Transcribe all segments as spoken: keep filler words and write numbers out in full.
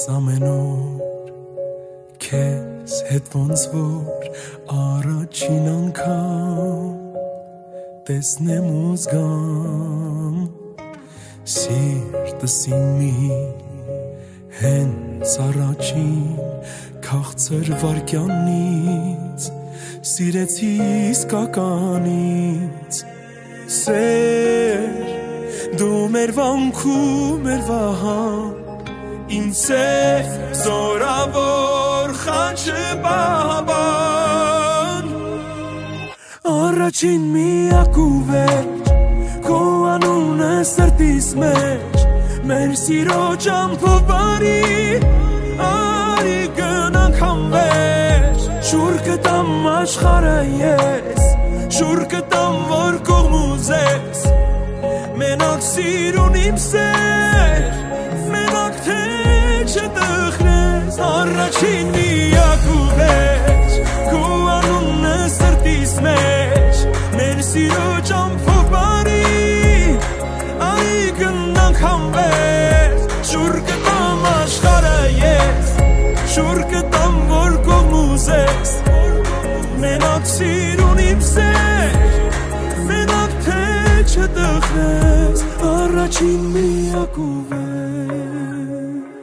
ամենուր քեզ հետ ոնց որ առաջին անգամ տեսնեմ ու զգամ սիրտս իմի հենց առաջին քաղցր վարկյանից սիրեցի իսկականից սեր դու մեր վանքում մեր վահան ինձ է զորավոր խաչը բաբան առաջին միակ ու վերջ քո անունը սրտիս մեջ մեր սիրո ճամփով բարի արի գնանք անվերջ շուռ կտամ աշխարհը ես շուռ կտամ որ կողմուզ ես մենակ սիրուն իմ սեր մենակ թե չտխրես առաջին միակ ու վերջ քո անունը սրտիս մեջ մեր սիրո ճամփով բարի արի գնանք անվերջ շուռ կտամ աշխարհը ես շուռ կտամ որ կողմուզ ես մենակ սիրուն իմ սեր մենակ թե չտխրես առաջին միակ ու վերջ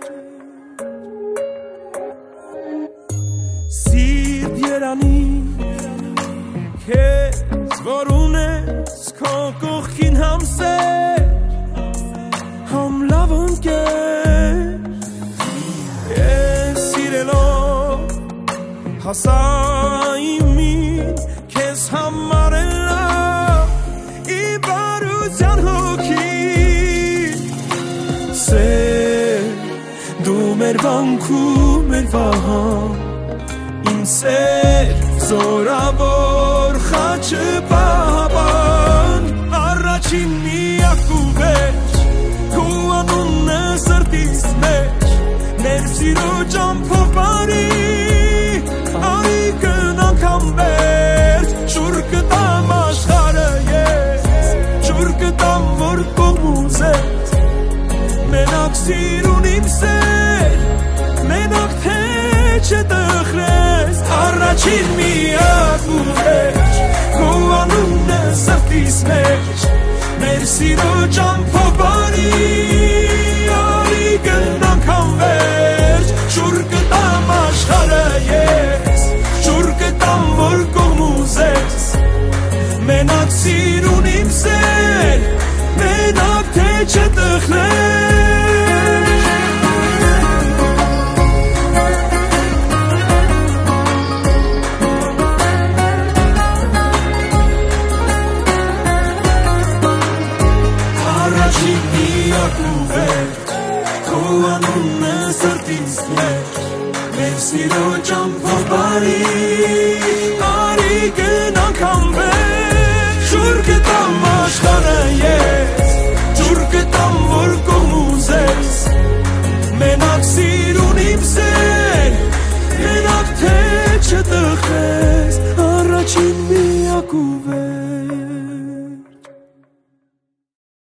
սիրտ երանի քեզ որ ունես քո կողքին համսեր համ լավ ընկեր ես սիրելով հասա իմին քեզ համար է լավ իմ բարության հոգի սեր դու մեր վանքում մեր վահան իմ սեր զորավոր խաչը բաբան առաջին միակ ու վերջ քո անունը սրտիս մեջ մեր սիրո ճամփով բարի արի գնանք անվերջ շուռ կտամ աշխարհը ես շուռ կտամ որ կողմուզ ես մենակ սիրուն իմ սեր մենակ թե չտխրես առաջին միակ ու վերջ քո անունը սրտիս մեջ մեր սիրո ճամփով բարի արի գնանք անվերջ շուռ կտամ աշխարհը ես շուռ կտամ որ կողմուզ ես մենակ սիրուն իմ սեր մենակ թե չտխրես առաջին միակ ու վերջ քո անունը սրտիս մեջ մեր սիրո ճամփով բարի